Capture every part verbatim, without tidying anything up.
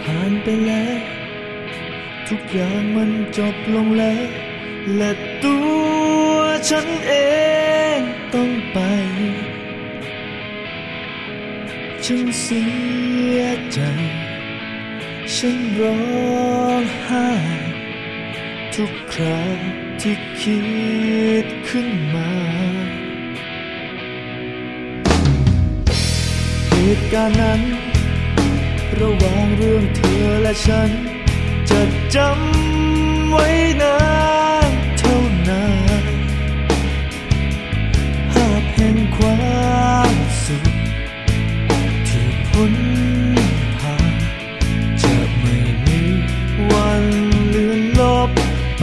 ผ่านไปแล้วทุกอย่างมันจบลงแล้วและตัวฉันเองต้องไปฉันเสียใจฉันร้องไห้ทุกคราที่คิดขึ้นมาเหตุการณ์นั้นระหว่างเรื่องเธอและฉันจะจำไว้นานเท่านานภาพแห่งความสุขที่พ้นผ่านจะไม่มีวันเลือนลบไป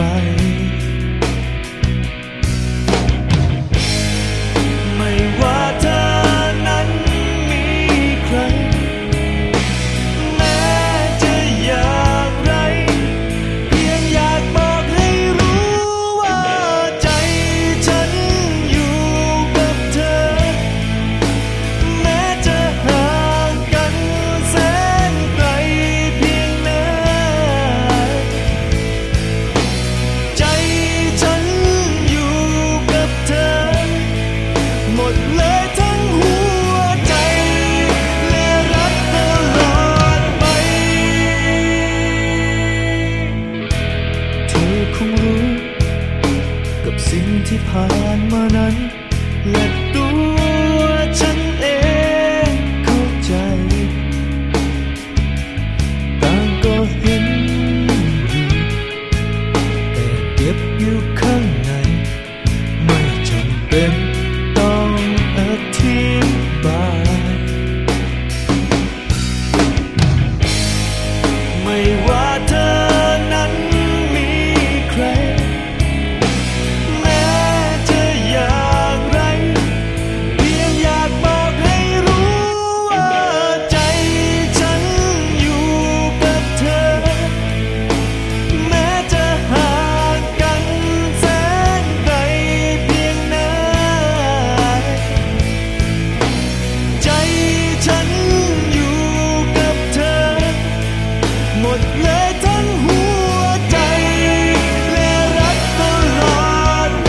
ไม่ว่าเธอนั้นมีใครแม้จะอย่างไรเพียงอยากบอกให้รู้ว่าใจฉันอยู่กับเธอแม้จะห่างกันแสนไกลเพียงไหนใจฉันอยู่กับเธอหมดเลยทั้งหัวใจและรักตลอดไปเธอคงรู้กับสิ่งที่ผ่านมานั้นและตัวฉันเองเข้าใจต่างก็เห็นอยู่แต่เก็บอยู่ข้างในไม่จำเป็นต้องอธิบายไม่ว่าเธอนั้นมีใครแม้จะอย่างไรเพียงอยากบอกให้รู้ว่าใจฉันอยู่กับเธอแม้จะห่างกันแสนไกลเพียงไหนใจฉันอยู่กับเธอหมดเลยทั้งหัวใจและรักตลอดไป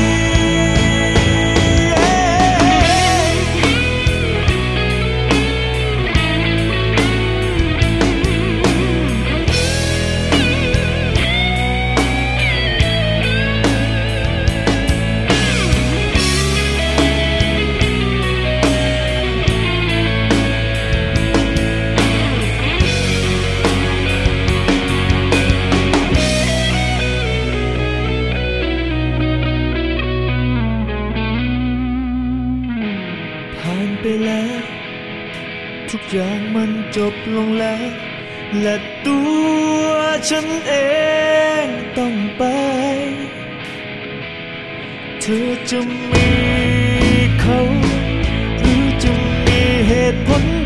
ผ่านไปแล้วทุกอย่างมันจบลงแล้วและตัวฉันเองต้องไปเธอจะมีเขาหรือจะมีเหตุผล